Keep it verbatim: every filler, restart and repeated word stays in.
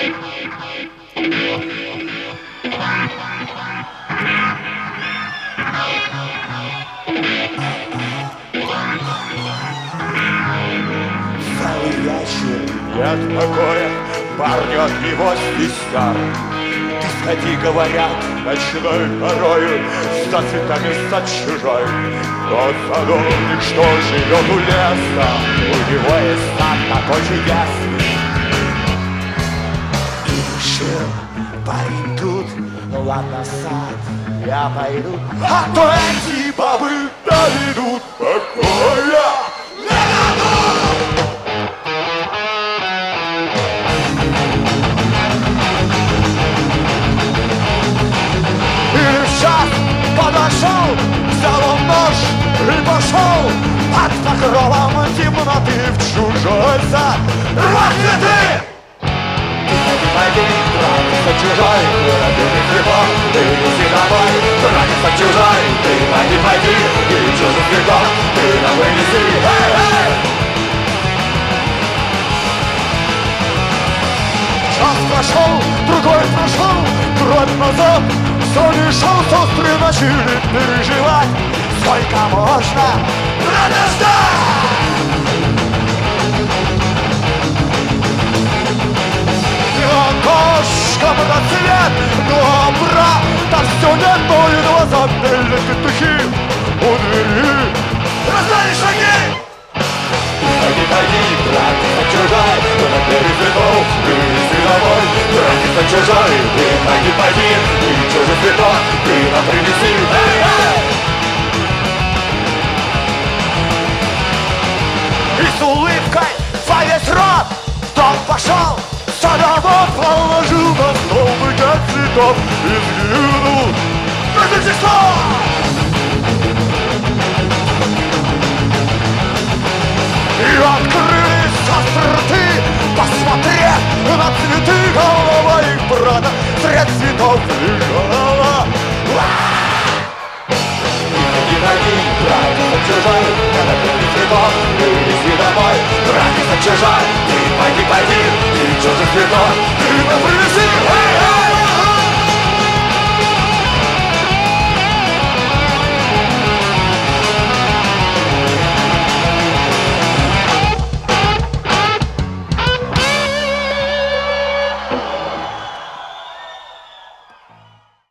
Целый вечер нет покоя, парню от него свистят. Ты сходи, говорят, ночной порою с цветами стать чужой. Тот садовник, что живет у леса, у него есть сад такой чудесный. И решил парень тут, ну ладно, сад, я пойду, а то эти бабы доведут покоя. Подошел, взял он нож и пошел под покровом темноты в чужой сад. Рвать цветы! Ты пойди, братец чужой, выродили цветок, ты неси домой. Братец чужой, ты пойди, пойди, и чужой цветок, ты нам вынеси. Эй, эй! Час прошел, другой прошел, кровь назад. Кто не шел, сестры начали переживать. Сколько можно подождать? И окошком на цвет, ну а брата все нет, но едва запели петухи у двери. Раздали шаги! Пойди, пойди, братец чужой, кто на двери цветов, принеси домой. Братец чужой, ты пойди, пойди, и чужой цветок, ты нам принеси. Эй, эй! И с улыбкой во весь рот дом пошел, садовод положил на стол букет цветов и взглянул на Рождество. И открылись рты, посмотрев на цветы, голова их брата средь цветов лежала. Иди, иди, братец чужой, когда ты цветов, принеси домой. Братец чужой, ты пойди, пойди, и чужих цветов ты напрямую.